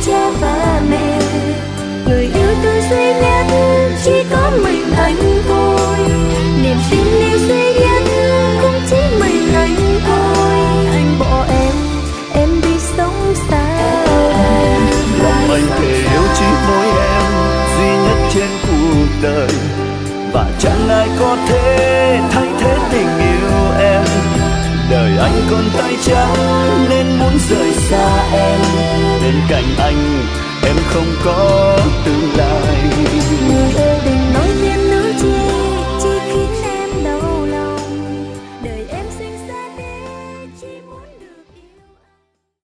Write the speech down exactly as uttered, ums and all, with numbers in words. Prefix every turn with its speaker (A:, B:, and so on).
A: cha và mẹ. Người yêu tôi duy nhất chỉ có mình anh thôi, niềm tin yêu duy nhất cũng chỉ mình anh thôi. Anh bỏ em, em đi sống sao đây?
B: Lòng anh thề yêu chỉ mỗi em duy nhất trên cuộc đời, và chẳng ai có thể thay thế tình yêu em. Đời anh còn tay trắng nên muốn rời xa em, bên cạnh anh em không có tương